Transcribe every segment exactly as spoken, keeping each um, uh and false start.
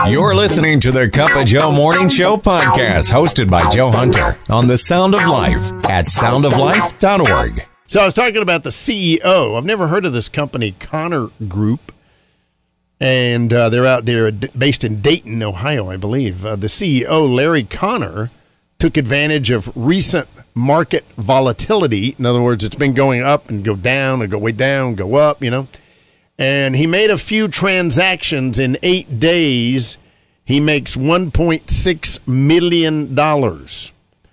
You're listening to the Cup of Joe Morning Show podcast, hosted by Joe Hunter on The Sound of Life at sound of life dot org. So I was talking about the C E O. I've never heard of this company, Connor Group, and uh, they're out there based in Dayton, Ohio, I believe. Uh, the C E O, Larry Connor, took advantage of recent market volatility. In other words, it's been going up and go down and go way down, go up, you know. And he made a few transactions in eight days. He makes one point six million dollars.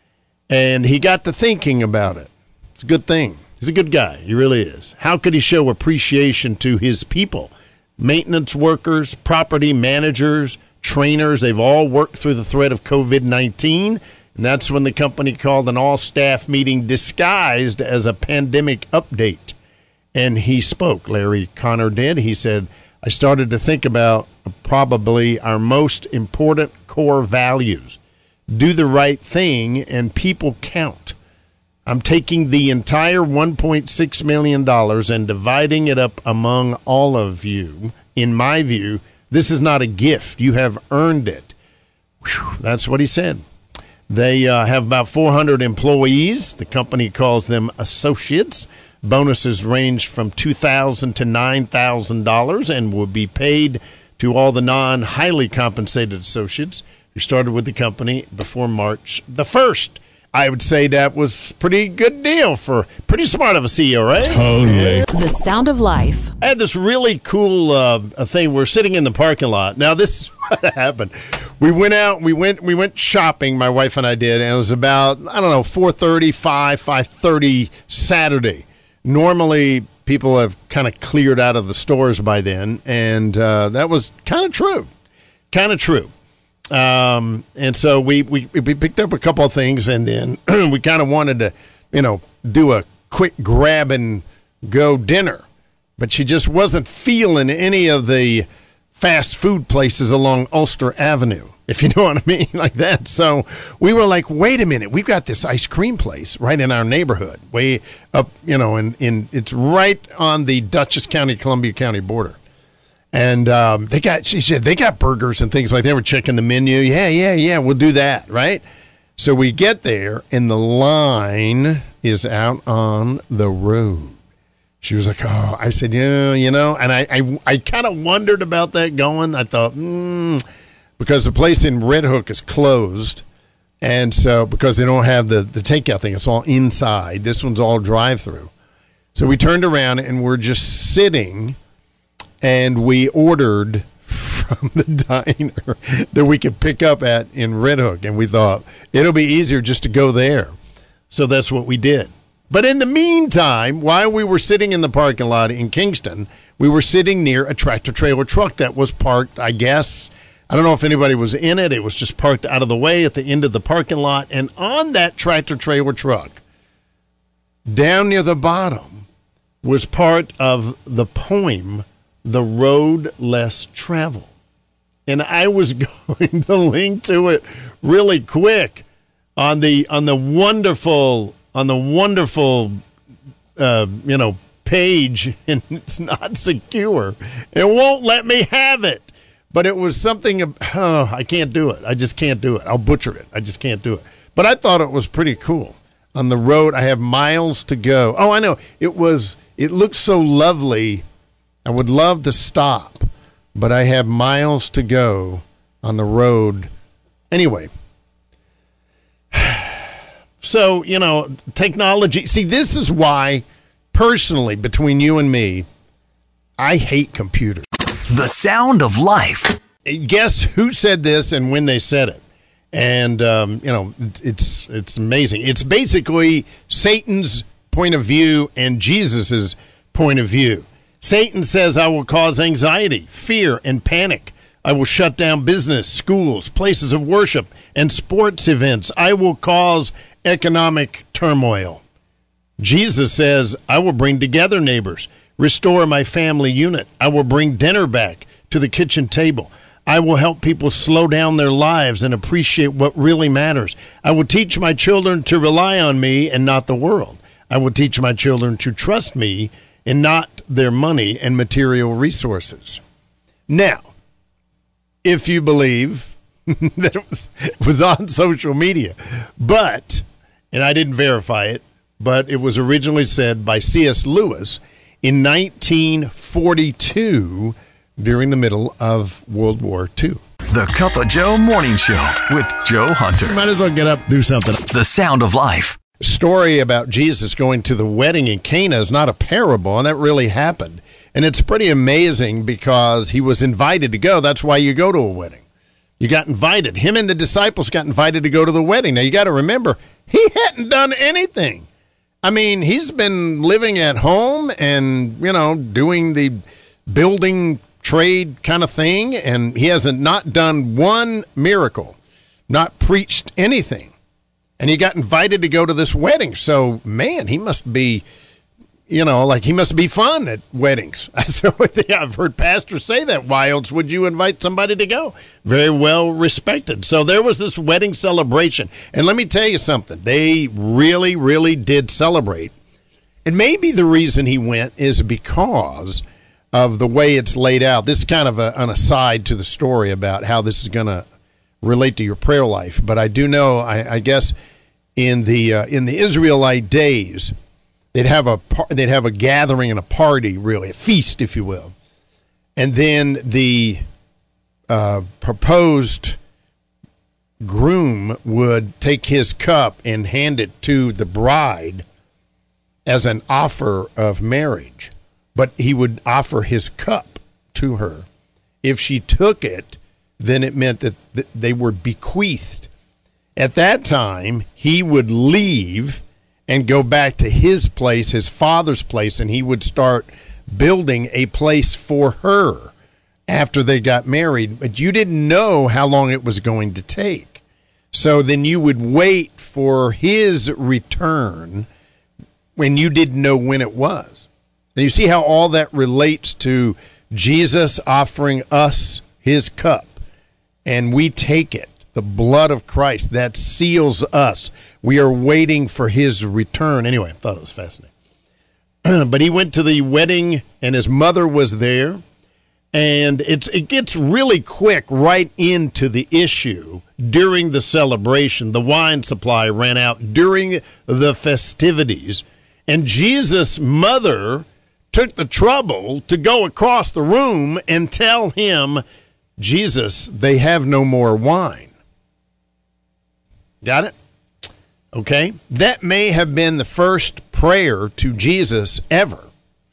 And he got to thinking about it. It's a good thing. He's a good guy. He really is. How could he show appreciation to his people? Maintenance workers, property managers, trainers, they've all worked through the threat of covid nineteen. And that's when the company called an all-staff meeting disguised as a pandemic update. And he spoke, Larry Connor did. He said, I started to think about probably our most important core values. Do the right thing, and people count. I'm taking the entire one point six million dollars and dividing it up among all of you. In my view, this is not a gift. You have earned it. Whew, that's what he said. They uh, have about four hundred employees. The company calls them associates. Bonuses range from two thousand dollars to nine thousand dollars and will be paid to all the non-highly compensated associates who started with the company before March the first. I would say that was a pretty good deal for pretty smart of a C E O, right? Totally. The Sound of Life. I had this really cool uh, thing. We're sitting in the parking lot. Now, this is what happened. We went out. We went. We went shopping. My wife and I did. And it was about I don't know four thirty, five, five thirty Saturday. Normally, people have kind of cleared out of the stores by then, and uh, that was kind of true. Kind of true. Um, and so we, we, we picked up a couple of things, and then we kind of wanted to, you know, do a quick grab and go dinner. But she just wasn't feeling any of the fast food places along Ulster Avenue, if you know what I mean, like that. So we were like, wait a minute, we've got this ice cream place right in our neighborhood, way up, you know, in, in it's right on the Dutchess County, Columbia County border. And um, they got, she said, they got burgers and things like that. We're checking the menu. Yeah, yeah, yeah, we'll do that, right? So we get there, and the line is out on the road. She was like, oh, I said, yeah, you know, and I I, I kind of wondered about that going. I thought, hmm, because the place in Red Hook is closed, and so because they don't have the, the takeout thing, it's all inside. This one's all drive-through. So we turned around, and we're just sitting, and we ordered from the diner that we could pick up at in Red Hook, and we thought it'll be easier just to go there. So that's what we did. But in the meantime, while we were sitting in the parking lot in Kingston, we were sitting near a tractor-trailer truck that was parked, I guess. I don't know if anybody was in it. It was just parked out of the way at the end of the parking lot. And on that tractor-trailer truck, down near the bottom, was part of the poem, The Road Less Traveled. And I was going to link to it really quick on the on the wonderful... on the wonderful, uh, you know, page, and it's not secure. It won't let me have it. But it was something, oh, I can't do it. I just can't do it. I'll butcher it. I just can't do it. But I thought it was pretty cool. On the road, I have miles to go. Oh, I know. It was, it looks so lovely. I would love to stop, but I have miles to go on the road. Anyway. So, you know, technology. See, this is why, personally, between you and me, I hate computers. The Sound of Life. Guess who said this and when they said it? And, um, you know, it's it's amazing. It's basically Satan's point of view and Jesus's point of view. Satan says, I will cause anxiety, fear, and panic. I will shut down business, schools, places of worship, and sports events. I will cause economic turmoil. Jesus says, I will bring together neighbors, restore my family unit. I will bring dinner back to the kitchen table. I will help people slow down their lives and appreciate what really matters. I will teach my children to rely on me and not the world. I will teach my children to trust me and not their money and material resources. Now, if you believe that it was, it was on social media. But, and I didn't verify it, but it was originally said by C S Lewis in nineteen forty-two during the middle of World War Two. The Cup of Joe Morning Show with Joe Hunter. Might as well get up, do something. The Sound of Life. Story about Jesus going to the wedding in Cana is not a parable, and that really happened. And it's pretty amazing because he was invited to go. That's why you go to a wedding. You got invited. Him and the disciples got invited to go to the wedding. Now, you got to remember, he hadn't done anything. I mean, he's been living at home and, you know, doing the building trade kind of thing, and he hasn't not done one miracle, not preached anything. And he got invited to go to this wedding. So, man, he must be, you know, like he must be fun at weddings. That's the only thing I've heard pastors say that. Why else would you invite somebody to go? Very well respected. So there was this wedding celebration. And let me tell you something. They really, really did celebrate. And maybe the reason he went is because of the way it's laid out. This is kind of a, an aside to the story about how this is going to relate to your prayer life. But I do know, I, I guess, in the uh, in the Israelite days, they'd have a they'd have a gathering and a party, really a feast, if you will, and then the uh, proposed groom would take his cup and hand it to the bride as an offer of marriage, but he would offer his cup to her. If she took it, then it meant that th- they were bequeathed. At that time, he would leave and go back to his place, his father's place, and he would start building a place for her after they got married. But you didn't know how long it was going to take. So then you would wait for his return when you didn't know when it was. Now you see how all that relates to Jesus offering us his cup, and we take it. The blood of Christ that seals us. We are waiting for his return. Anyway, I thought it was fascinating. But he went to the wedding, and his mother was there. And it's it gets really quick right into the issue during the celebration. The wine supply ran out during the festivities. And Jesus' mother took the trouble to go across the room and tell him, Jesus, they have no more wine. Got it? Okay. That may have been the first prayer to Jesus ever.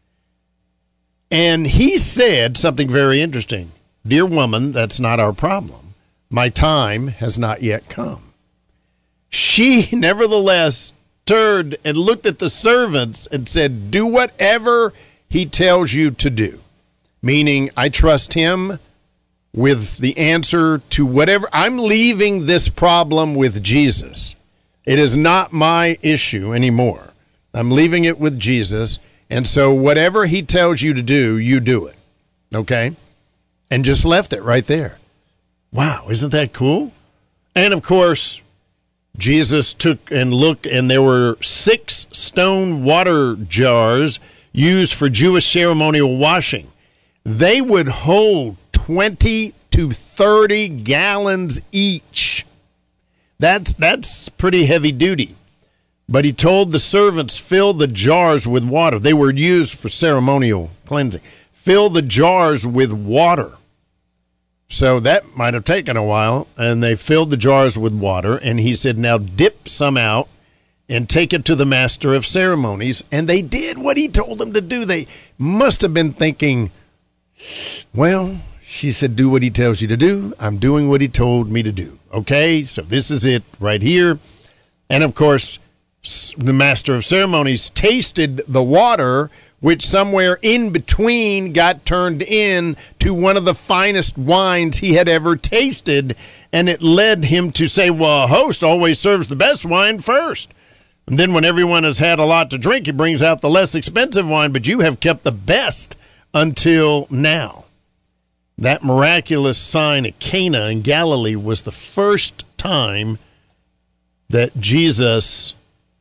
And he said something very interesting. Dear woman, that's not our problem. My time has not yet come. She nevertheless turned and looked at the servants and said, do whatever he tells you to do. Meaning, I trust him with the answer to whatever. I'm leaving this problem with Jesus. It is not my issue anymore. I'm leaving it with Jesus. And so whatever he tells you to do, you do it. Okay? And just left it right there. Wow, isn't that cool? And of course, Jesus took and looked, and there were six stone water jars used for Jewish ceremonial washing. They would hold twenty to thirty gallons each. That's that's pretty heavy duty. But he told the servants, fill the jars with water. They were used for ceremonial cleansing. Fill the jars with water. So that might have taken a while, and they filled the jars with water, and he said, now dip some out and take it to the master of ceremonies. And they did what he told them to do. They must have been thinking, well, she said, do what he tells you to do. I'm doing what he told me to do. Okay, so this is it right here. And, of course, the master of ceremonies tasted the water, which somewhere in between got turned in to one of the finest wines he had ever tasted. And it led him to say, well, a host always serves the best wine first. And then when everyone has had a lot to drink, he brings out the less expensive wine, but you have kept the best until now. That miraculous sign at Cana in Galilee was the first time that Jesus,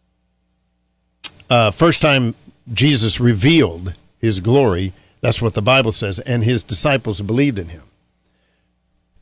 uh, first time Jesus revealed his glory. That's what the Bible says, and his disciples believed in him.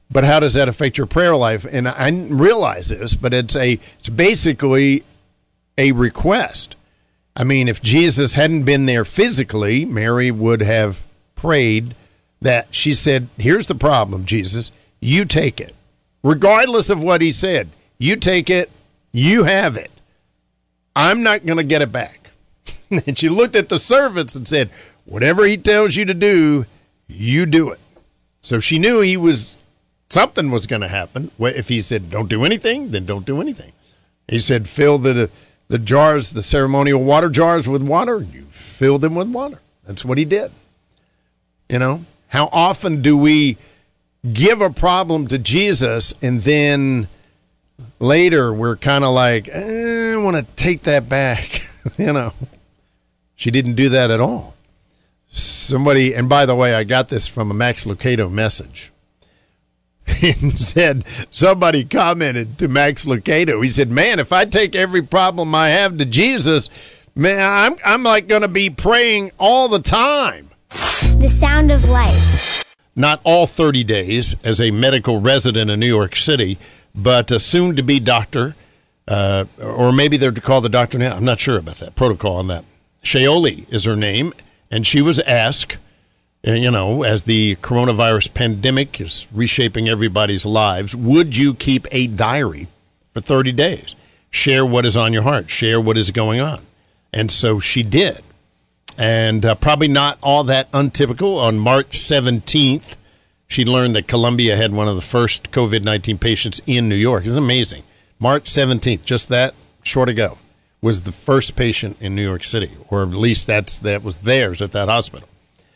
But how does that affect your prayer life? And I didn't realize this, but it's a it's basically a request. I mean, if Jesus hadn't been there physically, Mary would have prayed that she said, here's the problem, Jesus, you take it. Regardless of what he said, you take it, you have it. I'm not going to get it back. And she looked at the servants and said, whatever he tells you to do, you do it. So she knew he was, something was going to happen. If he said, don't do anything, then don't do anything. He said, fill the the jars, the ceremonial water jars with water. You fill them with water. That's what he did. You know, how often do we give a problem to Jesus and then later we're kind of like, eh, I want to take that back. You know, she didn't do that at all. Somebody, and by the way, I got this from a Max Lucado message. He said, somebody commented to Max Lucado. He said, man, if I take every problem I have to Jesus, man, I'm, I'm like going to be praying all the time. The Sound of Life. Not all thirty days as a medical resident in New York City, but a soon-to-be doctor, uh, or maybe they're to call the doctor now. I'm not sure about that protocol on that. Shaoli is her name, and she was asked, you know, as the coronavirus pandemic is reshaping everybody's lives, would you keep a diary for thirty days? Share what is on your heart. Share what is going on. And so she did. And uh, probably not all that untypical. On March seventeenth, she learned that Columbia had one of the first COVID nineteen patients in New York. It's amazing. March seventeenth, just that short ago, was the first patient in New York City, or at least that's that was theirs at that hospital.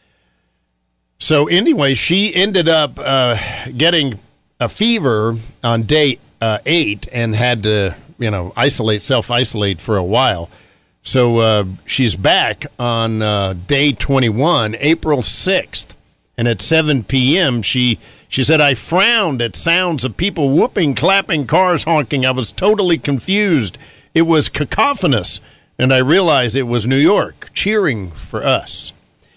So anyway, she ended up uh, getting a fever on day uh, eight and had to, you know, isolate, self-isolate for a while. So uh, she's back on uh, day twenty-one, April sixth, and at seven p.m. she she said, I frowned at sounds of people whooping, clapping, cars honking. I was totally confused. It was cacophonous, and I realized it was New York cheering for us.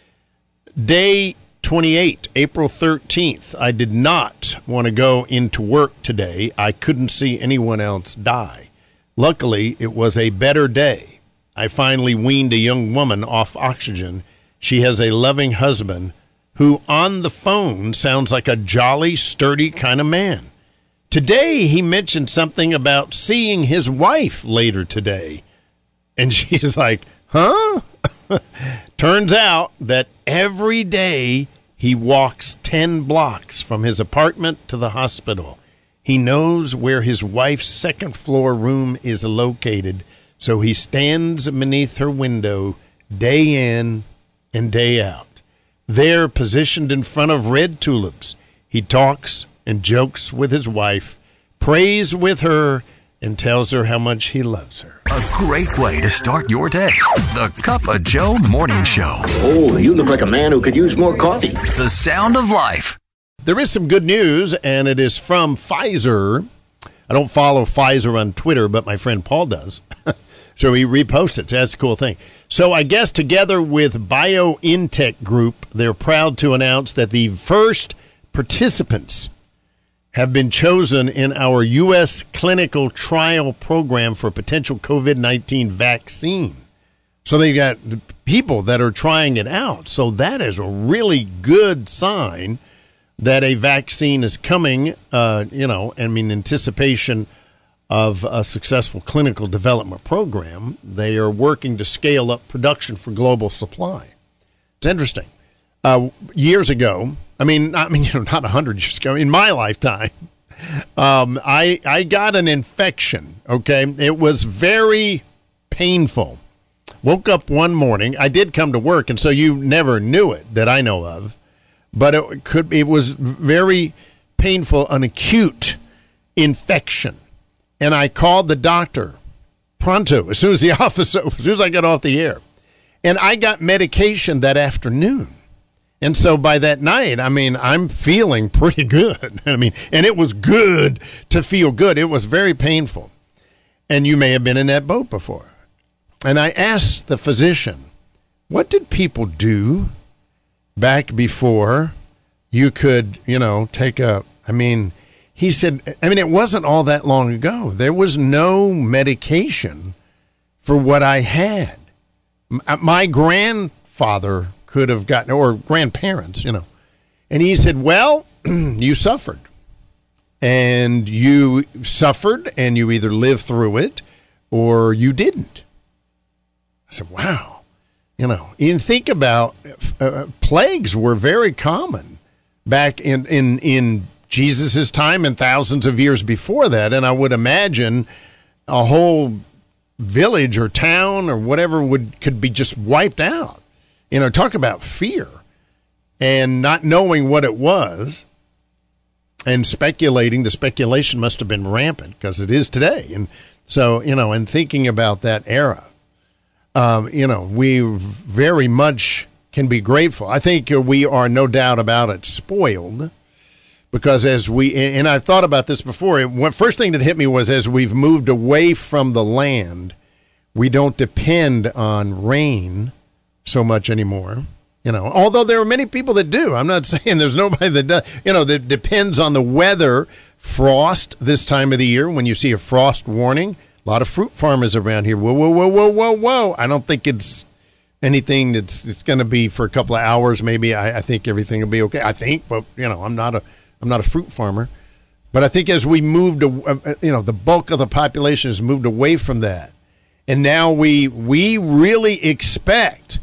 Day twenty-eight, April thirteenth, I did not want to go into work today. I couldn't see anyone else die. Luckily, it was a better day. I finally weaned a young woman off oxygen. She has a loving husband who on the phone sounds like a jolly, sturdy kind of man. Today, he mentioned something about seeing his wife later today. And she's like, huh? Turns out that every day he walks ten blocks from his apartment to the hospital. He knows where his wife's second floor room is located, so he stands beneath her window day in and day out. There, positioned in front of red tulips, he talks and jokes with his wife, prays with her, and tells her how much he loves her. A great way to start your day. The Cup of Joe Morning Show. Oh, you look like a man who could use more coffee. The Sound of Life. There is some good news, and it is from Pfizer. I don't follow Pfizer on Twitter, but my friend Paul does. So he reposts it. So that's a cool thing. So I guess together with BioNTech Group, they're proud to announce that the first participants have been chosen in our U S clinical trial program for potential COVID nineteen vaccine. So they got people that are trying it out. So that is a really good sign that a vaccine is coming, uh, you know, I mean, anticipation of a successful clinical development program. They are working to scale up production for global supply. It's interesting. Uh, years ago, I mean, I mean, you know, not a hundred years ago, in my lifetime, um, I I got an infection. Okay, it was very painful. Woke up one morning. I did come to work, and so you never knew it that I know of, but it could. It was very painful, an acute infection, and I called the doctor pronto as soon as the office, as soon as I got off the air, and I got medication that afternoon. And so by that night, I mean, I'm feeling pretty good. I mean, and it was good to feel good. It was very painful. And you may have been in that boat before. And I asked the physician, what did people do back before you could, you know, take a, I mean, he said, I mean, it wasn't all that long ago. There was no medication for what I had. My grandfather could have gotten, or grandparents, you know. And he said, well, you suffered. And you suffered, and you either lived through it or you didn't. I said, wow. You know, and think about uh, plagues were very common back in, in, in Jesus' time and thousands of years before that. And I would imagine a whole village or town or whatever would could be just wiped out. You know, talk about fear and not knowing what it was and speculating. The speculation must have been rampant because it is today. And so, you know, and thinking about that era, um, you know, we very much can be grateful. I think we are, no doubt about it, spoiled. Because as we, and I've thought about this before, the first thing that hit me was as we've moved away from the land, we don't depend on rain so much anymore. You know, although there are many people that do. I'm not saying there's nobody that does. You know, that depends on the weather. Frost this time of the year, when you see a frost warning, a lot of fruit farmers around here. Whoa, whoa, whoa, whoa, whoa, whoa. I don't think it's anything that's it's going to be for a couple of hours. Maybe I, I think everything will be okay. I think, but, you know, I'm not a I'm not a fruit farmer, but I think as we moved, uh, you know, the bulk of the population has moved away from that, and now we we really expect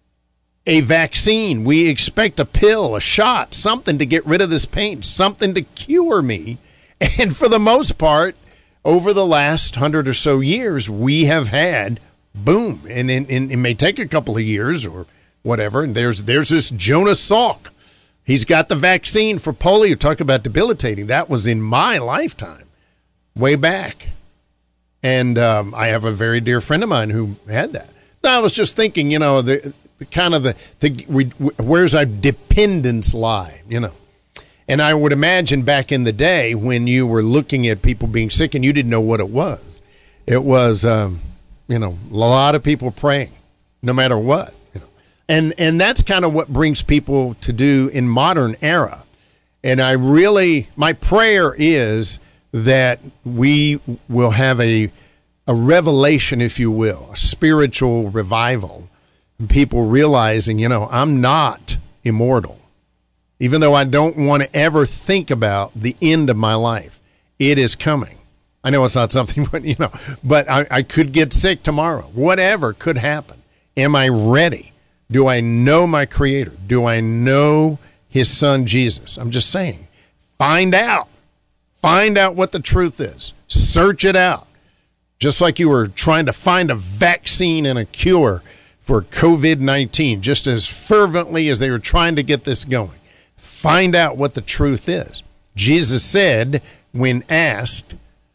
a vaccine. We expect a pill, a shot, something to get rid of this pain, something to cure me. And for the most part, over the last hundred or so years, we have had boom, and, and, and it may take a couple of years or whatever. And there's there's this Jonas Salk. He's got the vaccine for polio. Talk about debilitating. That was in my lifetime, way back. And um, I have a very dear friend of mine who had that. Now, I was just thinking, you know, the, the kind of the, the we, where's our dependence lie, you know. And I would imagine back in the day when you were looking at people being sick and you didn't know what it was. It was, um, you know, a lot of people praying, no matter what. And and that's kind of what brings people to do in modern era. And I really, my prayer is that we will have a a revelation, if you will, a spiritual revival, and people realizing, you know, I'm not immortal. Even though I don't want to ever think about the end of my life, it is coming. I know it's not something, but, you know, but I, I could get sick tomorrow. Whatever could happen. Am I ready? Do I know my Creator? Do I know His Son, Jesus? I'm just saying, find out. Find out what the truth is. Search it out. Just like you were trying to find a vaccine and a cure for covid nineteen, just as fervently as they were trying to get this going. Find out what the truth is. Jesus said, when asked,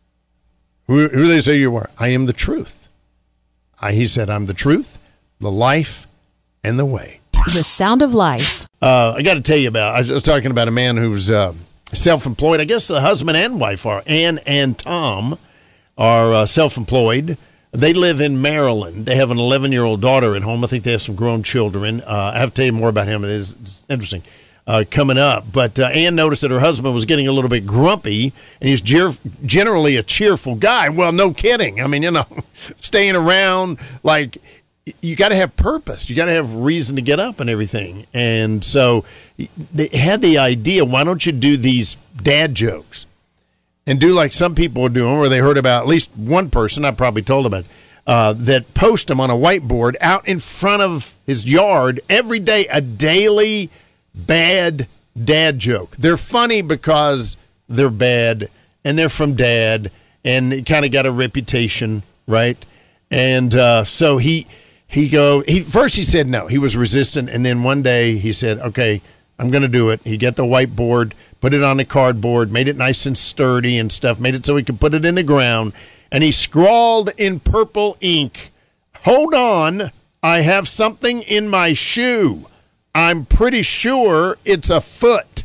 who, who do they say you are? I am the truth. I, he said, I'm the truth, the life, and the way. The Sound of Life. Uh, I got to tell you about, I was talking about a man who's uh, self-employed. I guess the husband and wife are. Ann and Tom are uh, self-employed. They live in Maryland. They have an eleven-year-old daughter at home. I think they have some grown children. Uh, I have to tell you more about him. It is it's interesting uh, coming up. But uh, Ann noticed that her husband was getting a little bit grumpy, and he's ger- generally a cheerful guy. Well, no kidding. I mean, you know, staying around like – you got to have purpose. You got to have reason to get up and everything. And so they had the idea, why don't you do these dad jokes and do like some people are doing, where they heard about at least one person, I probably told about, uh, that post them on a whiteboard out in front of his yard every day, a daily bad dad joke. They're funny because they're bad and they're from dad and kind of got a reputation, right? And uh, so he... He go. He first he said no. He was resistant, and then one day he said, "Okay, I'm going to do it." He got the whiteboard, put it on the cardboard, made it nice and sturdy and stuff, made it so he could put it in the ground, and he scrawled in purple ink, "Hold on, I have something in my shoe. I'm pretty sure it's a foot."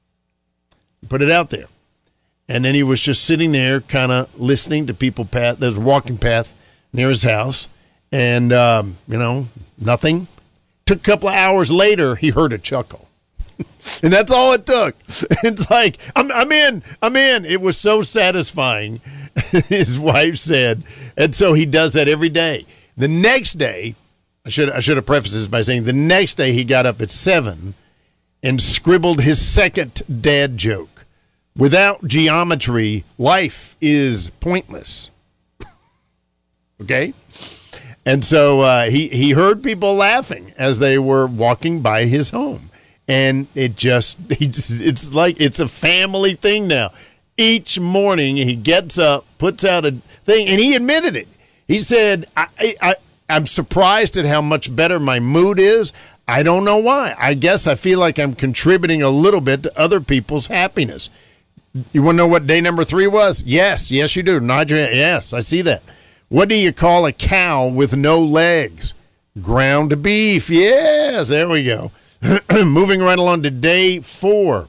Put it out there, and then he was just sitting there, kind of listening to people pass. There's a walking path near his house. And, um, you know, nothing. Took a couple of hours later, he heard a chuckle. And that's all it took. It's like, I'm, I'm in, I'm in. It was so satisfying, his wife said. And so he does that every day. The next day, I should, I should have prefaced this by saying the next day he got up at seven and scribbled his second dad joke. Without geometry, life is pointless. Okay? And so uh, he, he heard people laughing as they were walking by his home. And it just, he just, it's like, it's a family thing now. Each morning he gets up, puts out a thing, and he admitted it. He said, I, I, I'm surprised at how much better my mood is. I don't know why. I guess I feel like I'm contributing a little bit to other people's happiness. You want to know what day number three was? Yes, yes you do. Nod your head. Yes, I see that. What do you call a cow with no legs? Ground beef. Yes, there we go. Moving right along to day four.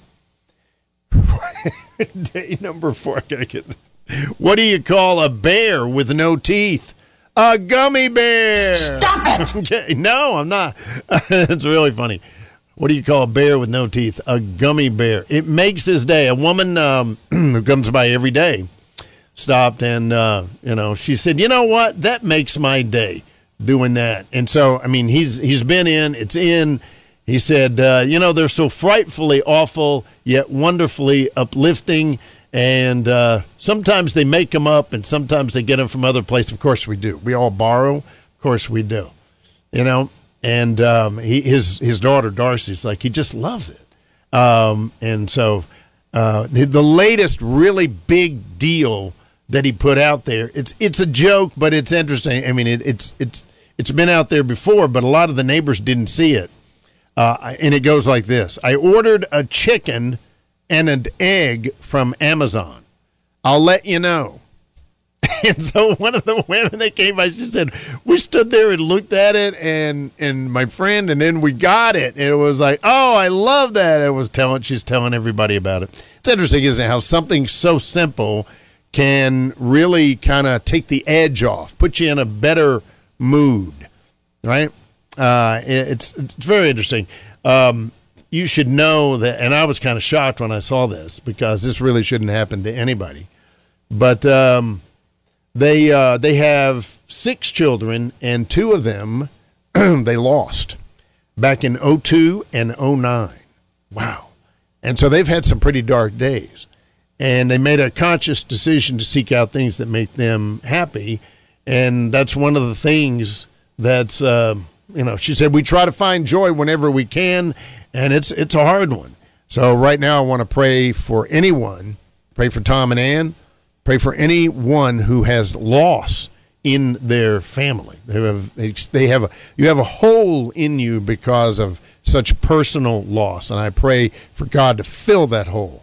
Day number four. I gotta get this. What do you call a bear with no teeth? A gummy bear. Stop it! Okay, no, I'm not. It's really funny. What do you call a bear with no teeth? A gummy bear. It makes his day. A woman um, who comes by every day stopped and, uh, you know, she said, you know what? That makes my day, doing that. And so, I mean, he's he's been in. It's in. He said, uh, you know, they're so frightfully awful, yet wonderfully uplifting. And uh, sometimes they make them up, and sometimes they get them from other places. Of course we do. We all borrow. Of course we do. You know, and um, he, his his daughter, Darcy's like, he just loves it. Um, and so uh, the, the latest really big deal that he put out there, it's it's a joke, but it's interesting. I mean, it, it's it's it's been out there before, but a lot of the neighbors didn't see it. Uh, and it goes like this. I ordered a chicken and an egg from Amazon. I'll let you know. And so one of the women that came by, she said, we stood there and looked at it, and and my friend, and then we got it. And it was like, oh, I love that. It was telling, she's telling everybody about it. It's interesting, isn't it, how something so simple can really kind of take the edge off, put you in a better mood, right? Uh, it, it's it's very interesting. Um, you should know that, and I was kind of shocked when I saw this because this really shouldn't happen to anybody. But um, they uh, they have six children, and two of them they lost back in oh two and oh nine. Wow. And so they've had some pretty dark days. And they made a conscious decision to seek out things that make them happy. And that's one of the things that's, uh, you know, she said, we try to find joy whenever we can, and it's it's a hard one. So right now I want to pray for anyone, pray for Tom and Ann, pray for anyone who has loss in their family. They have, they, they have a, you have a hole in you because of such personal loss, and I pray for God to fill that hole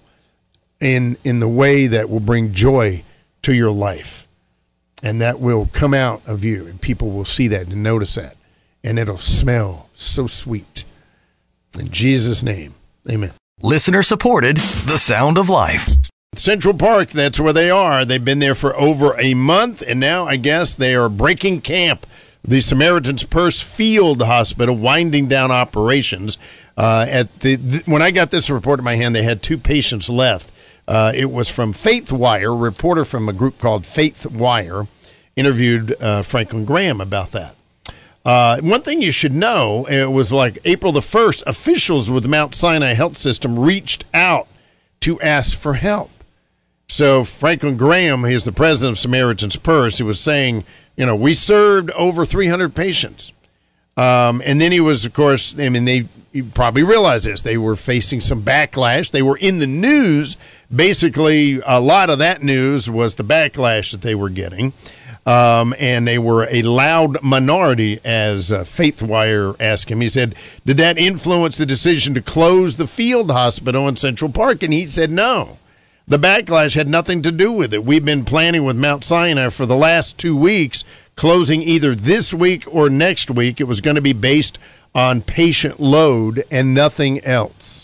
in in the way that will bring joy to your life, and that will come out of you, and people will see that and notice that, and it'll smell so sweet. In Jesus' name, amen. Listener supported, The Sound of Life. Central Park, that's where they are. They've been there for over a month, and now I guess they are breaking camp. The Samaritan's Purse Field Hospital winding down operations. Uh, at the, the when I got this report in my hand, they had two patients left. Uh, it was from Faith Wire, a reporter from a group called Faith Wire, interviewed uh, Franklin Graham about that. Uh, one thing you should know, it was like April the first, officials with Mount Sinai Health System reached out to ask for help. So Franklin Graham, he's the president of Samaritan's Purse, he was saying, you know, we served over three hundred patients. Um, and then he was, of course, I mean, they you probably realize this. They were facing some backlash. They were in the news. Basically, a lot of that news was the backlash that they were getting. Um, and they were a loud minority, as uh, Faith Wire asked him. He said, did that influence the decision to close the field hospital in Central Park? And he said, no. The backlash had nothing to do with it. We've been planning with Mount Sinai for the last two weeks, closing either this week or next week. It was going to be based on patient load and nothing else.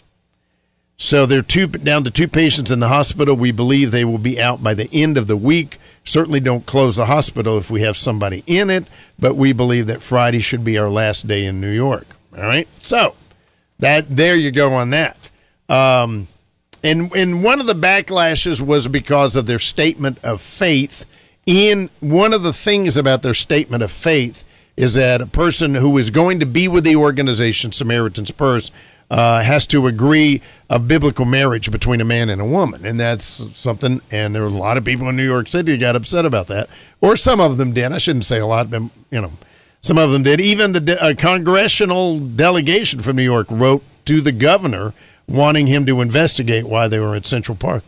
So they're two, down to two patients in the hospital. We believe they will be out by the end of the week. Certainly don't close the hospital if we have somebody in it, but we believe that Friday should be our last day in New York. All right? So That there you go on that. Um, and and one of the backlashes was because of their statement of faith. In one of the things about their statement of faith is that a person who is going to be with the organization Samaritan's Purse uh, has to agree a biblical marriage between a man and a woman, and that's something. And there were a lot of people in New York City who got upset about that, or some of them did. I shouldn't say a lot, but you know, some of them did. Even the de- a congressional delegation from New York wrote to the governor wanting him to investigate why they were at Central Park.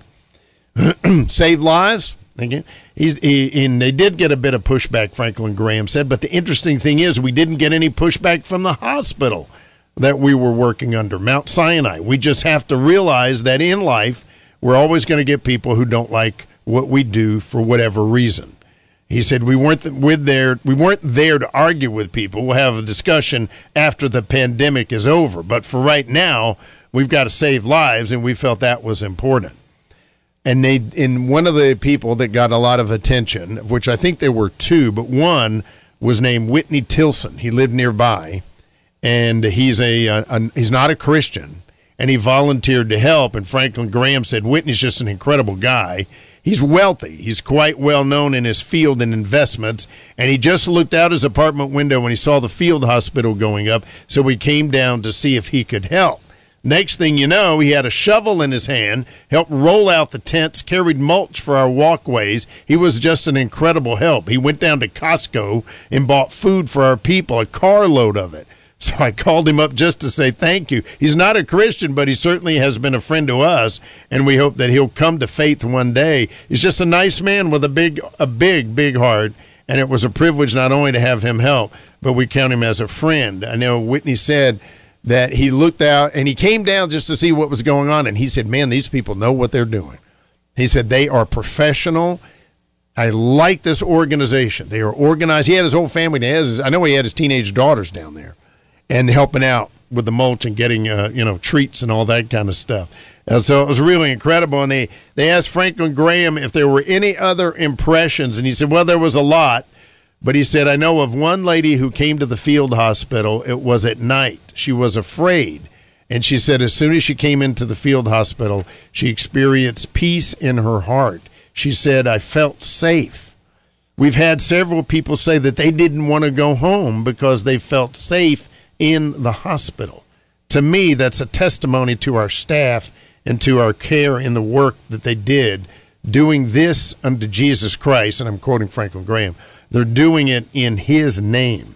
Save lives. Again, he's, he, and they did get a bit of pushback, Franklin Graham said, but the interesting thing is we didn't get any pushback from the hospital that we were working under, Mount Sinai. We just have to realize that in life, we're always going to get people who don't like what we do for whatever reason. He said we weren't with there, we weren't there to argue with people. We'll have a discussion after the pandemic is over, but for right now, we've got to save lives, and we felt that was important. And they, in one of the people that got a lot of attention, of which I think there were two, but one was named Whitney Tilson. He lived nearby, and he's a, a, a he's not a Christian, and he volunteered to help. And Franklin Graham said Whitney's just an incredible guy. He's wealthy. He's quite well known in his field and investments, and he just looked out his apartment window when he saw the field hospital going up, so he came down to see if he could help. Next thing you know, he had a shovel in his hand, helped roll out the tents, carried mulch for our walkways. He was just an incredible help. He went down to Costco and bought food for our people, a carload of it. So I called him up just to say thank you. He's not a Christian, but he certainly has been a friend to us, and we hope that he'll come to faith one day. He's just a nice man with a big, a big, big heart, and it was a privilege not only to have him help, but we count him as a friend. I know Whitney said that he looked out and he came down just to see what was going on, and he said, man, these people know what they're doing. He said they are professional. I like this organization. They are organized. He had his whole family. He has, I know he had his teenage daughters down there and helping out with the mulch and getting uh, you know treats and all that kind of stuff. Uh, so it was really incredible. And they, they asked Franklin Graham if there were any other impressions, and he said, well, there was a lot. But he said, I know of one lady who came to the field hospital. It was at night. She was afraid. And she said as soon as she came into the field hospital, she experienced peace in her heart. She said, I felt safe. We've had several people say that they didn't want to go home because they felt safe in the hospital. To me, that's a testimony to our staff and to our care in the work that they did, doing this unto Jesus Christ. And I'm quoting Franklin Graham. They're doing it in his name.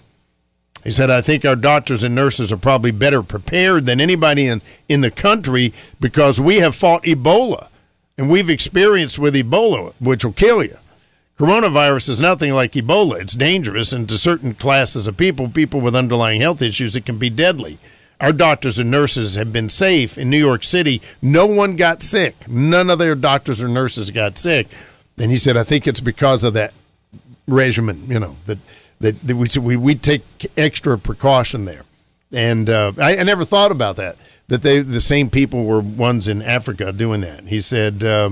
He said, I think our doctors and nurses are probably better prepared than anybody in, in the country because we have fought Ebola, and we've experienced with Ebola, which will kill you. Coronavirus is nothing like Ebola. It's dangerous, and to certain classes of people, people with underlying health issues, it can be deadly. Our doctors and nurses have been safe in New York City. No one got sick. None of their doctors or nurses got sick. And he said, I think it's because of that regimen, you know, that that, that we, we we take extra precaution there. And uh, I, I never thought about that, that they the same people were ones in Africa doing that. He said, um,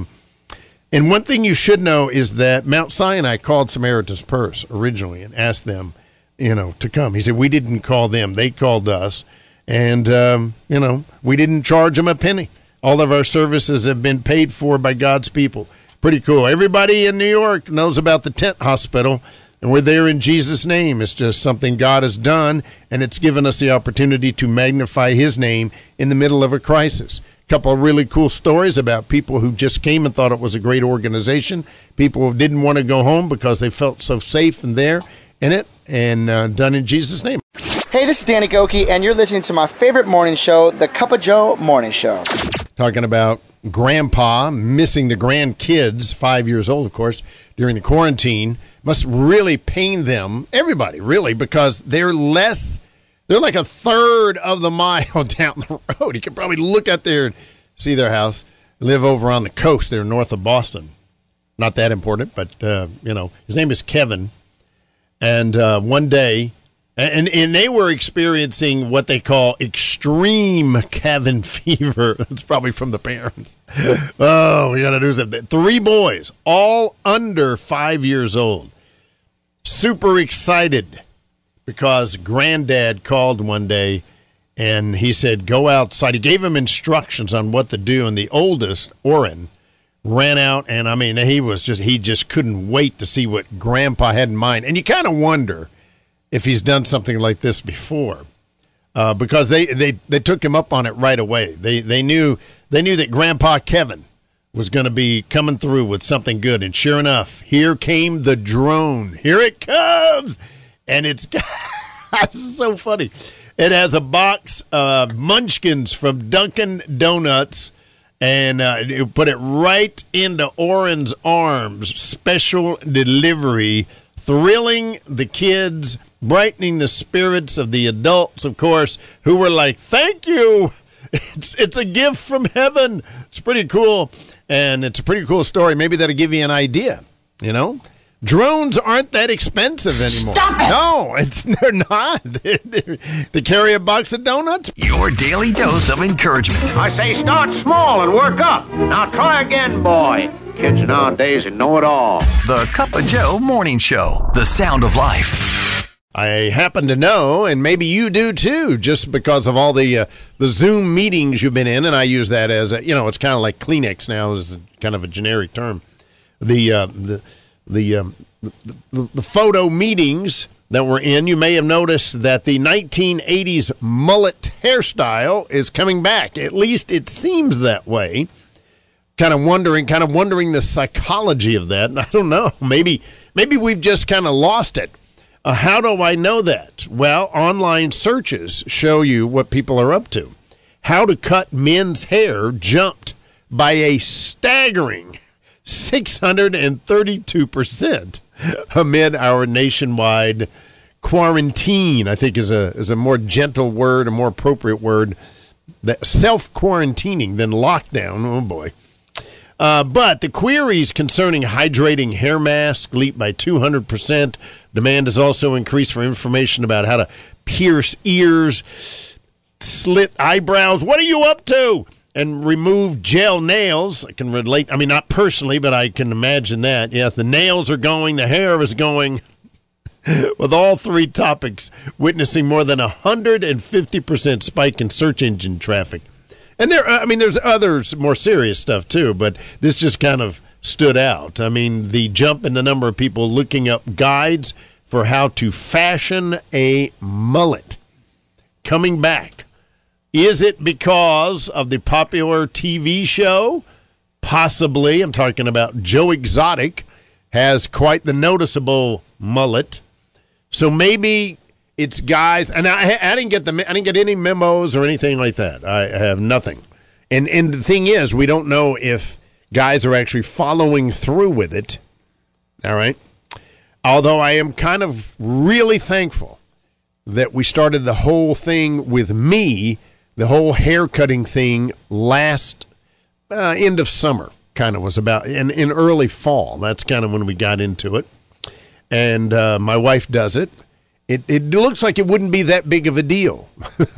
and one thing you should know is that Mount Sinai called Samaritan's Purse originally and asked them, you know, to come. He said, we didn't call them. They called us. And, um, you know, we didn't charge them a penny. All of our services have been paid for by God's people. Pretty cool. Everybody in New York knows about the tent hospital, and we're there in Jesus' name. It's just something God has done, and it's given us the opportunity to magnify his name in the middle of a crisis. A couple of really cool stories about people who just came and thought it was a great organization, people who didn't want to go home because they felt so safe and there in it, and uh, done in Jesus' name. Hey, this is Danny Goki, and you're listening to my favorite morning show, The Cup of Joe Morning Show. Talking about grandpa missing the grandkids, five years old, of course, during the quarantine, must really pain them, everybody, really, because they're less, they're like a third of the mile down the road. You can probably look out there and see their house, live over on the coast there north of Boston. Not that important, but, uh, you know, his name is Kevin. And uh, one day, And and they were experiencing what they call extreme cabin fever. That's probably from the parents. Oh, we got to do something. Three boys, all under five years old, super excited because granddad called one day And he said, go outside. He gave him instructions on what to do. And the oldest, Oren, ran out. And, I mean, he was just he just couldn't wait to see what Grandpa had in mind. And you kind of wonder if he's done something like this before. Uh, because they, they, they took him up on it right away. They they knew they knew that Grandpa Kevin was going to be coming through with something good. And sure enough, here came the drone. Here it comes. And it's, it's so funny. It has a box of Munchkins from Dunkin' Donuts, and uh, it put it right into Oren's arms. Special delivery, thrilling the kids, brightening the spirits of the adults, of course, who were like, thank you. It's it's a gift from heaven. It's pretty cool, and it's a pretty cool story. Maybe that'll give you an idea, you know? Drones aren't that expensive anymore. Stop it! No, it's, they're not. They're, they're, they carry a box of donuts. Your daily dose of encouragement. I say start small and work up. Now try again, boy. Kids nowadays know it all. The Cup of Joe Morning Show. The sound of life. I happen to know, and maybe you do too, just because of all the uh, the Zoom meetings you've been in, and I use that as a, you know, it's kind of like Kleenex now is kind of a generic term. The uh, the the, um, the the the photo meetings that we're in, you may have noticed that the nineteen eighties mullet hairstyle is coming back. At least it seems that way. Kind of wondering, kind of wondering the psychology of that. I don't know. Maybe maybe we've just kind of lost it. Uh, how do I know that? Well, online searches show you what people are up to. How to cut men's hair jumped by a staggering six hundred thirty-two percent amid our nationwide quarantine. I think is a is a more gentle word, a more appropriate word. That self-quarantining than lockdown. Oh, boy. Uh, but the queries concerning hydrating hair masks leaped by two hundred percent. Demand has also increased for information about how to pierce ears, slit eyebrows. What are you up to? And remove gel nails. I can relate. I mean, not personally, but I can imagine that. Yes, the nails are going. The hair is going. With all three topics witnessing more than a one hundred fifty percent spike in search engine traffic. And there, I mean, there's others more serious stuff too, but this just kind of stood out. I mean, the jump in the number of people looking up guides for how to fashion a mullet coming back. Is it because of the popular T V show? Possibly. I'm talking about Joe Exotic has quite the noticeable mullet. So maybe it's guys, and I, I didn't get the I didn't get any memos or anything like that. I have nothing. And and the thing is, we don't know if guys are actually following through with it. All right. Although I am kind of really thankful that we started the whole thing with me, the whole hair cutting thing last uh, end of summer, kind of was about in, in early fall. That's kind of when we got into it. And uh, my wife does it. It it looks like it wouldn't be that big of a deal.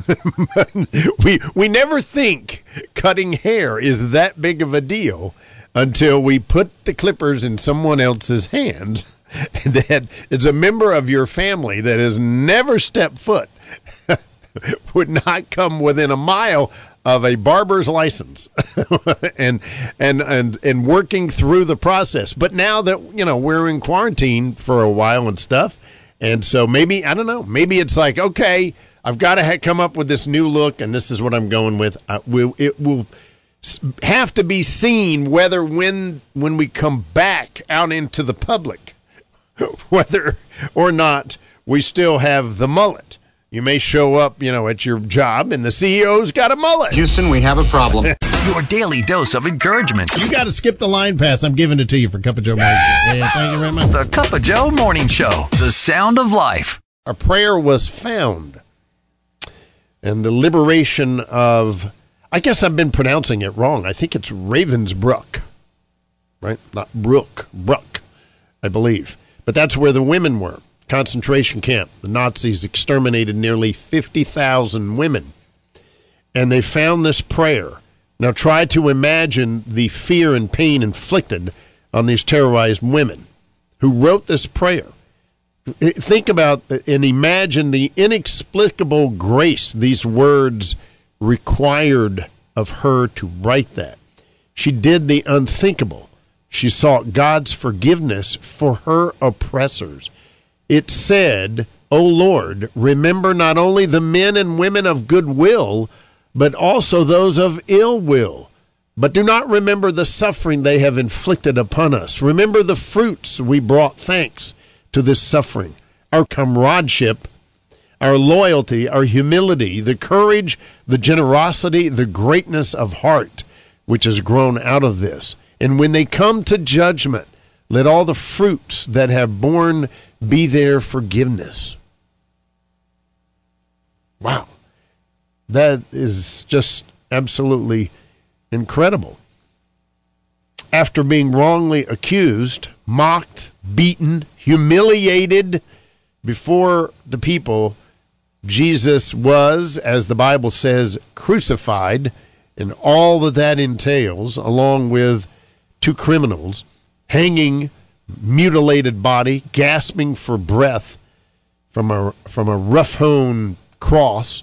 we we never think cutting hair is that big of a deal until we put the clippers in someone else's hands. And that it's a member of your family that has never stepped foot would not come within a mile of a barber's license and and and and working through the process. But now that, you know, we're in quarantine for a while and stuff, and so maybe, I don't know, maybe it's like, okay, I've got to ha- come up with this new look, and this is what I'm going with. I will, it will have to be seen whether when when we come back out into the public, whether or not we still have the mullet. You may show up, you know, at your job, and the C E O's got a mullet. Houston, we have a problem. Your daily dose of encouragement. You got to skip the line pass. I'm giving it to you for Cup of Joe Morning Show. Yeah, thank you very much. The Cup of Joe Morning Show. The sound of life. A prayer was found. And the liberation of, I guess I've been pronouncing it wrong. I think it's Ravensbrück, right? Not Brook, Bruck, I believe. But that's where the women were. Concentration camp. The Nazis exterminated nearly fifty thousand women. And they found this prayer. Now try to imagine the fear and pain inflicted on these terrorized women who wrote this prayer. think about and imagine the inexplicable grace these words required of her to write that. She did the unthinkable. She sought God's forgiveness for her oppressors. It said, O Lord, remember not only the men and women of good will, but also those of ill will. But do not remember the suffering they have inflicted upon us. Remember the fruits we brought thanks to this suffering, our comradeship, our loyalty, our humility, the courage, the generosity, the greatness of heart, which has grown out of this. And when they come to judgment, let all the fruits that have borne be their forgiveness. Wow. That is just absolutely incredible. After being wrongly accused, mocked, beaten, humiliated before the people, Jesus was, as the Bible says, crucified, and all that that entails, along with two criminals, hanging, mutilated body, gasping for breath from a from a rough-hewn cross.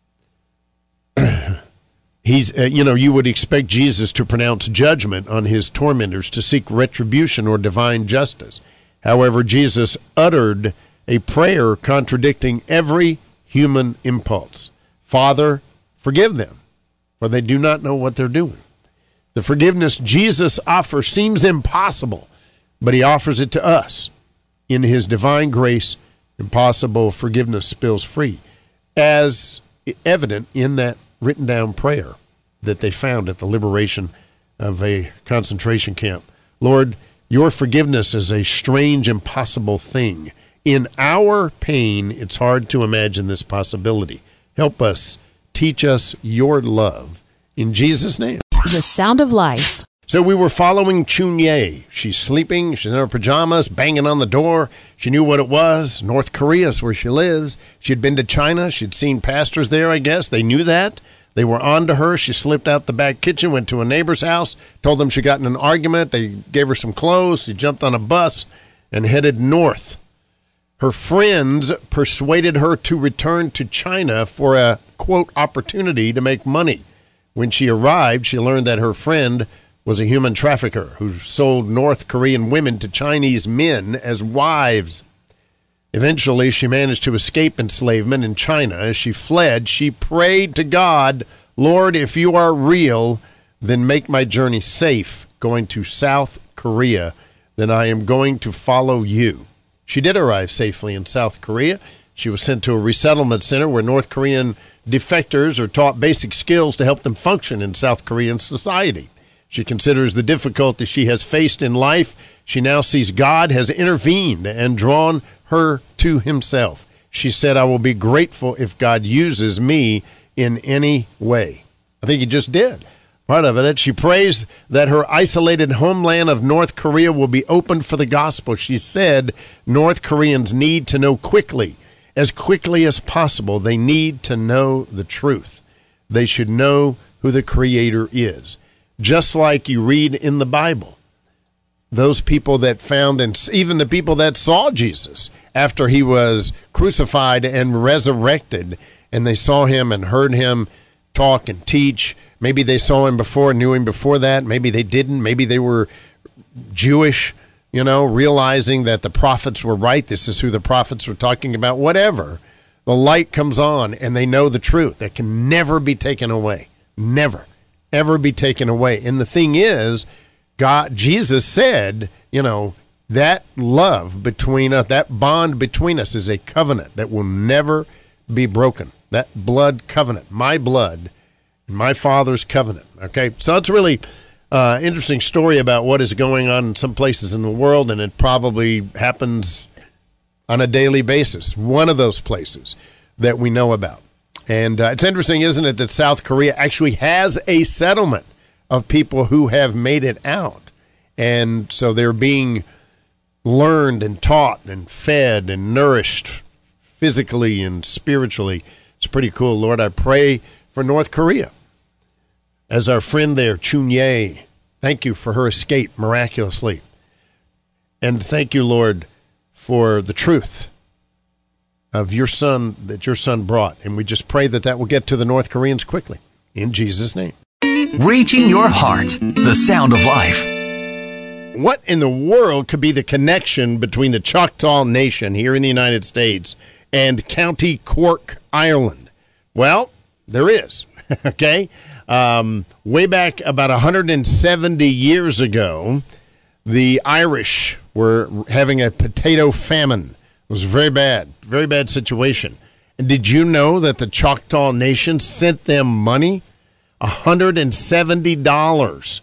He's, uh, you know, you would expect Jesus to pronounce judgment on his tormentors, to seek retribution or divine justice. However, Jesus uttered a prayer contradicting every human impulse. Father, forgive them, for they do not know what they're doing. The forgiveness Jesus offers seems impossible, but he offers it to us. In his divine grace, impossible forgiveness spills free, as evident in that written down prayer that they found at the liberation of a concentration camp. Lord, your forgiveness is a strange, impossible thing. In our pain, it's hard to imagine this possibility. Help us, teach us your love. In Jesus' name. The Sound of Life. So we were following Chun-Ye. She's sleeping. She's in her pajamas, banging on the door. She knew what it was. North Korea is where she lives. She'd been to China. She'd seen pastors there, I guess. They knew that. They were on to her. She slipped out the back kitchen, went to a neighbor's house, told them she got in an argument. They gave her some clothes. She jumped on a bus and headed north. Her friends persuaded her to return to China for a, quote, opportunity to make money. When she arrived, she learned that her friend was a human trafficker who sold North Korean women to Chinese men as wives. Eventually, she managed to escape enslavement in China. As she fled, she prayed to God, Lord, if you are real, then make my journey safe going to South Korea. Then I am going to follow you. She did arrive safely in South Korea. She was sent to a resettlement center where North Korean defectors are taught basic skills to help them function in South Korean society. She considers the difficulty she has faced in life. She now sees God has intervened and drawn her to himself. She said, I will be grateful if God uses me in any way. I think he just did. Part of it, she prays that her isolated homeland of North Korea will be opened for the gospel. She said North Koreans need to know quickly, as quickly as possible. They need to know the truth. They should know who the Creator is. Just like you read in the Bible, those people that found, and even the people that saw Jesus after he was crucified and resurrected, and they saw him and heard him talk and teach. Maybe they saw him before, knew him before that. Maybe they didn't. Maybe they were Jewish, you know, realizing that the prophets were right. This is who the prophets were talking about. Whatever. The light comes on, and they know the truth. That can never be taken away. Never. Ever be taken away. And the thing is, God, Jesus said, you know, that love between us, that bond between us is a covenant that will never be broken. That blood covenant, my blood, my Father's covenant. Okay, so it's a really uh, interesting story about what is going on in some places in the world, and it probably happens on a daily basis. One of those places that we know about. And uh, it's interesting, isn't it, that South Korea actually has a settlement of people who have made it out. And so they're being learned and taught and fed and nourished physically and spiritually. It's pretty cool. Lord, I pray for North Korea. As our friend there, Chun-Ye, thank you for her escape miraculously. And thank you, Lord, for the truth of your son that your son brought. And we just pray that that will get to the North Koreans quickly. In Jesus' name. Reaching your heart, the sound of life. What in the world could be the connection between the Choctaw Nation here in the United States and County Cork, Ireland? Well, there is, okay? Um, way back about one hundred seventy years ago, the Irish were having a potato famine. It was very bad, very bad situation. And did you know that the Choctaw Nation sent them money? one hundred seventy dollars.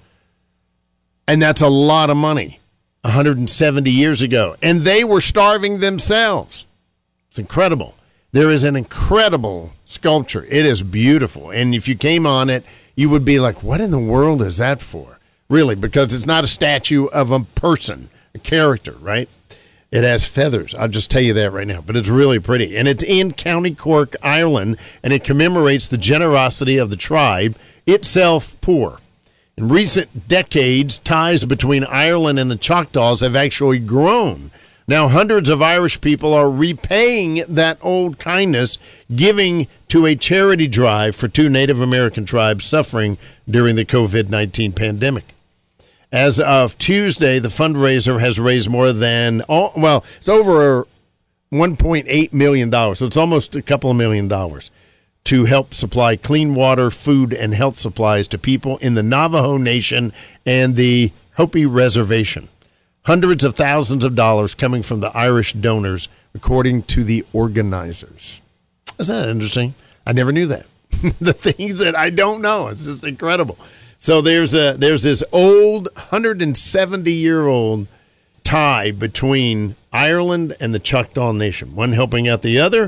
And that's a lot of money, one hundred seventy years ago. And they were starving themselves. It's incredible. There is an incredible sculpture. It is beautiful. And if you came on it, you would be like, what in the world is that for? Really, because it's not a statue of a person, a character, right? It has feathers. I'll just tell you that right now. But it's really pretty. And it's in County Cork, Ireland, and it commemorates the generosity of the tribe, itself poor. In recent decades, ties between Ireland and the Choctaws have actually grown. Now, hundreds of Irish people are repaying that old kindness, giving to a charity drive for two Native American tribes suffering during the covid nineteen pandemic. As of Tuesday, the fundraiser has raised more than, well, it's over one point eight million dollars, so it's almost a couple of million dollars, to help supply clean water, food, and health supplies to people in the Navajo Nation and the Hopi Reservation. Hundreds of thousands of dollars coming from the Irish donors, according to the organizers. Isn't that interesting? I never knew that. The things that I don't know. It's just incredible. So there's a there's this old one hundred seventy year old tie between Ireland and the Choctaw Nation. One helping out the other,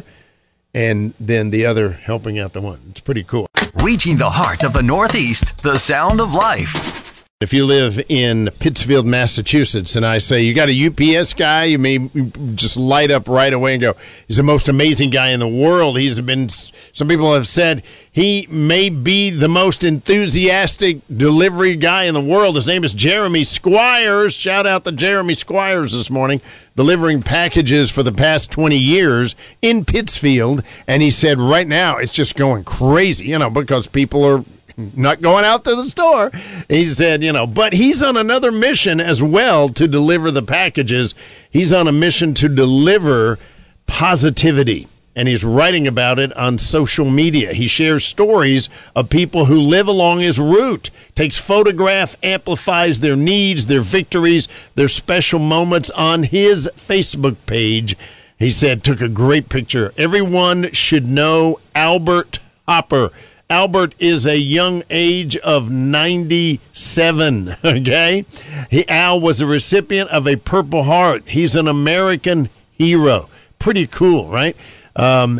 and then the other helping out the one. It's pretty cool. Reaching the heart of the Northeast, the sound of life. If you live in Pittsfield, Massachusetts, and I say you got a U P S guy, you may just light up right away and go, he's the most amazing guy in the world. He's been, some people have said he may be the most enthusiastic delivery guy in the world. His name is Jeremy Squires. Shout out to Jeremy Squires this morning, delivering packages for the past twenty years in Pittsfield. And he said right now it's just going crazy, you know, because people are not going out to the store. He said, you know, but he's on another mission as well to deliver the packages. He's on a mission to deliver positivity, and he's writing about it on social media. He shares stories of people who live along his route, takes photograph, amplifies their needs, their victories, their special moments on his Facebook page. He said, took a great picture. Everyone should know Albert Hopper. Albert is a young age of ninety-seven, okay? He, Al was a recipient of a Purple Heart. He's an American hero. Pretty cool, right? Um,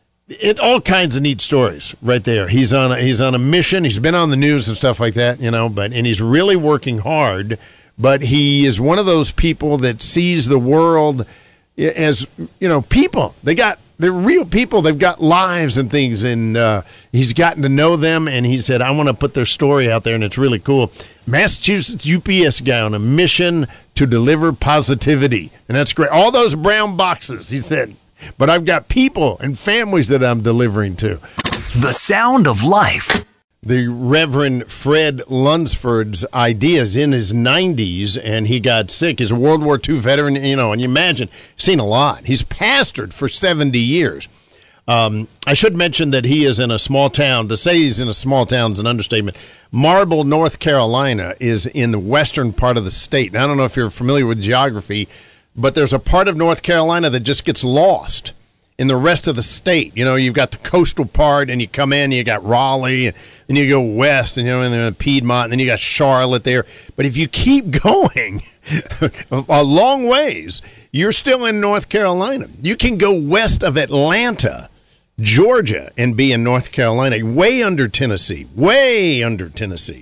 it all kinds of neat stories right there. He's on a, he's on a mission. He's been on the news and stuff like that, you know, but and he's really working hard, but he is one of those people that sees the world as, you know, people. They got They're real people. They've got lives and things, and uh, he's gotten to know them, and he said, I want to put their story out there, and it's really cool. Massachusetts U P S guy on a mission to deliver positivity, and that's great. All those brown boxes, he said, but I've got people and families that I'm delivering to. The sound of life. The Reverend Fred Lunsford's ideas in his nineties, and he got sick. He's a World War Two veteran, you know, and you imagine, seen a lot. He's pastored for seventy years. Um, I should mention that he is in a small town. To say he's in a small town is an understatement. Marble, North Carolina is in the western part of the state. And I don't know if you're familiar with geography, but there's a part of North Carolina that just gets lost in the rest of the state. You know, you've got the coastal part, and you come in, you got Raleigh, and then you go west, and you know, and then Piedmont, and then you got Charlotte there. But if you keep going a long ways, you're still in North Carolina. You can go west of Atlanta, Georgia, and be in North Carolina, way under Tennessee, way under Tennessee.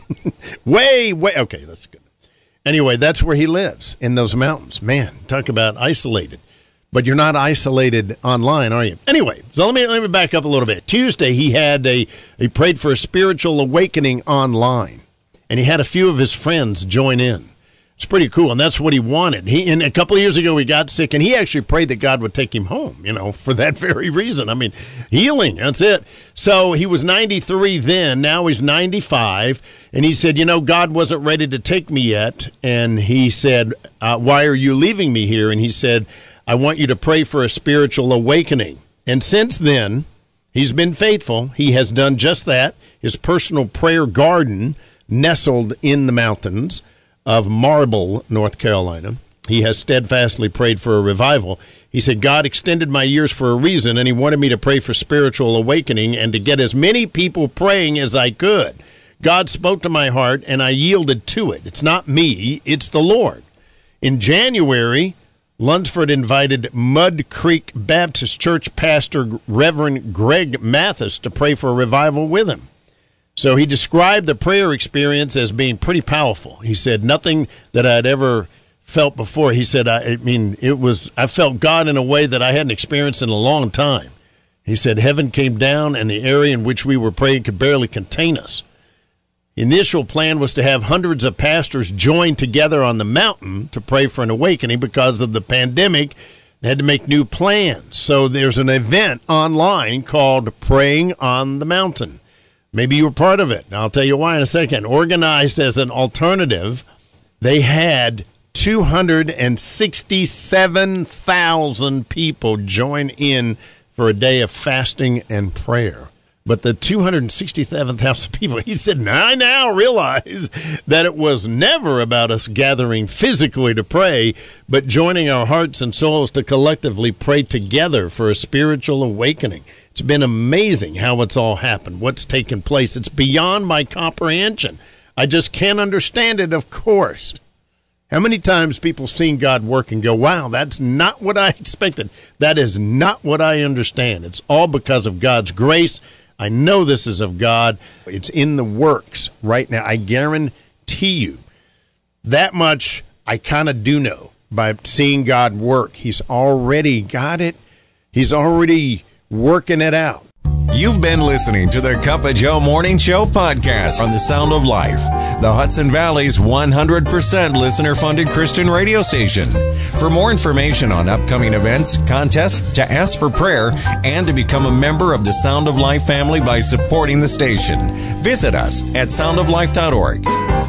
way, way, okay, that's good. Anyway, that's where he lives, in those mountains. Man, talk about isolated. But you're not isolated online, are you? Anyway, so let me let me back up a little bit. Tuesday, he had a he prayed for a spiritual awakening online, and he had a few of his friends join in. It's pretty cool, and that's what he wanted. He and a couple of years ago he got sick, and he actually prayed that God would take him home, you know, for that very reason. I mean, healing, that's it. So he was ninety-three then, now he's ninety-five, and he said, you know, God wasn't ready to take me yet, and he said, uh, why are you leaving me here? And he said, I want you to pray for a spiritual awakening. And since then, he's been faithful. He has done just that. His personal prayer garden nestled in the mountains of Marble, North Carolina. He has steadfastly prayed for a revival. He said, God extended my years for a reason, and he wanted me to pray for spiritual awakening and to get as many people praying as I could. God spoke to my heart, and I yielded to it. It's not me, it's the Lord. In January, Lunsford invited Mud Creek Baptist Church pastor Reverend Greg Mathis to pray for a revival with him. So he described the prayer experience as being pretty powerful. He said, nothing that I'd ever felt before. He said, I, I mean, it was, I felt God in a way that I hadn't experienced in a long time. He said, heaven came down and the area in which we were praying could barely contain us. The initial plan was to have hundreds of pastors join together on the mountain to pray for an awakening. Because of the pandemic, they had to make new plans. So there's an event online called Praying on the Mountain. Maybe you were part of it. I'll tell you why in a second. Organized as an alternative, they had two hundred sixty-seven thousand people join in for a day of fasting and prayer. But the two hundred sixty-seven thousand people, he said, now I now realize that it was never about us gathering physically to pray, but joining our hearts and souls to collectively pray together for a spiritual awakening. It's been amazing how it's all happened, what's taken place. It's beyond my comprehension. I just can't understand it, of course. How many times people seen God work and go, wow, that's not what I expected. That is not what I understand. It's all because of God's grace. I know this is of God. It's in the works right now. I guarantee you that much I kind of do know by seeing God work. He's already got it. He's already working it out. You've been listening to the Cup of Joe Morning Show podcast on the Sound of Life, the Hudson Valley's one hundred percent listener-funded Christian radio station. For more information on upcoming events, contests, to ask for prayer, and to become a member of the Sound of Life family by supporting the station, visit us at sound of life dot org.